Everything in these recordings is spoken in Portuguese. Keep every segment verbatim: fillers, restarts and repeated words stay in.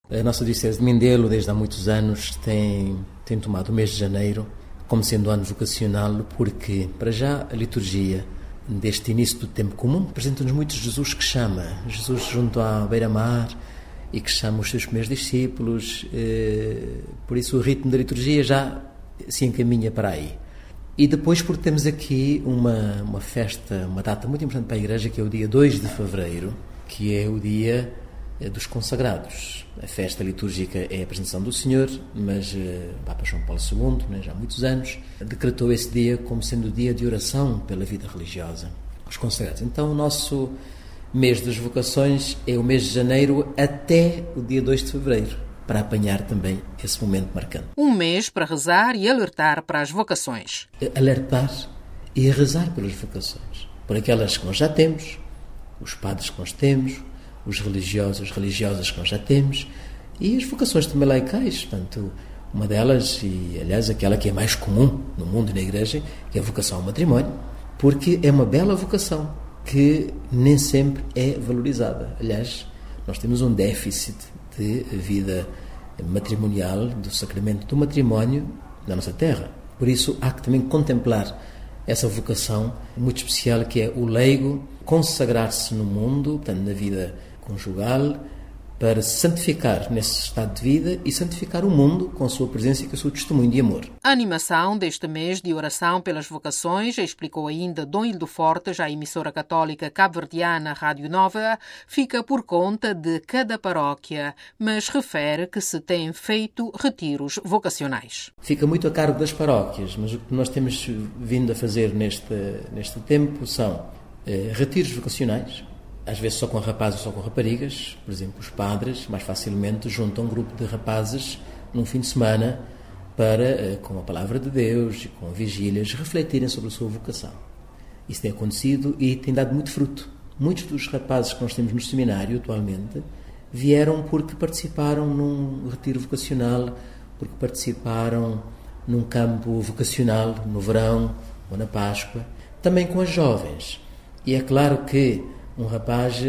A nossa Diocese de Mindelo, desde há muitos anos, tem, tem tomado o mês de janeiro como sendo ano vocacional, porque, para já, a liturgia deste início do tempo comum apresenta-nos muito Jesus que chama, Jesus junto à beira-mar e que chama os seus primeiros discípulos, eh, por isso o ritmo da liturgia já se encaminha para aí. E depois porque temos aqui uma, uma festa, uma data muito importante para a Igreja, que é o dia dois de fevereiro, que é o dia dos consagrados. A festa litúrgica é a apresentação do Senhor, mas uh, o Papa João Paulo segundo, né, já há muitos anos, decretou esse dia como sendo o dia de oração pela vida religiosa, os consagrados. Então o nosso mês das vocações é o mês de janeiro até o dia dois de fevereiro, para apanhar também esse momento marcante. Um mês para rezar e alertar para as vocações. Alertar e rezar pelas vocações, por aquelas que nós já temos, os padres que nós temos, os religiosos, as religiosas que nós já temos, e as vocações também laicais. Portanto, uma delas, e aliás aquela que é mais comum no mundo e na Igreja, que é a vocação ao matrimónio, porque é uma bela vocação que nem sempre é valorizada. Aliás, nós temos um déficit de vida matrimonial, do sacramento do matrimónio na nossa terra. Por isso há que também contemplar essa vocação muito especial, que é o leigo consagrar-se no mundo, portanto, na vida conjugal, para santificar nesse estado de vida e santificar o mundo com a sua presença e com o seu testemunho de amor. A animação deste mês de oração pelas vocações, explicou ainda Dom Hildo Fortes, à emissora católica cabo-verdiana Rádio Nova, fica por conta de cada paróquia, mas refere que se têm feito retiros vocacionais. Fica muito a cargo das paróquias, mas o que nós temos vindo a fazer neste, neste tempo são eh, retiros vocacionais, às vezes só com rapazes ou só com raparigas. Por exemplo, os padres mais facilmente juntam um grupo de rapazes num fim de semana para, com a palavra de Deus e com vigílias, refletirem sobre a sua vocação. Isso tem acontecido e tem dado muito fruto. Muitos dos rapazes que nós temos no seminário atualmente vieram porque participaram num retiro vocacional, porque participaram num campo vocacional no verão ou na Páscoa, também com as jovens. E é claro que um rapaz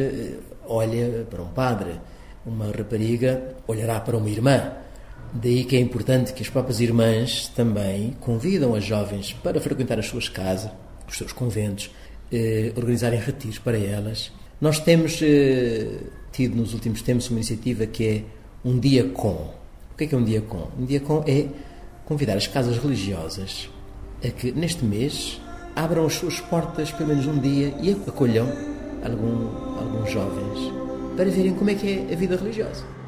olha para um padre, uma rapariga olhará para uma irmã. Daí que é importante que as próprias irmãs também convidam as jovens para frequentar as suas casas, os seus conventos, eh, organizarem retiros para elas. Nós temos eh, tido nos últimos tempos uma iniciativa que é um dia com. O que é que é um dia com? Um dia com é convidar as casas religiosas a que neste mês abram as suas portas pelo menos um dia e acolham Algum, alguns jovens para verem como é que é a vida religiosa.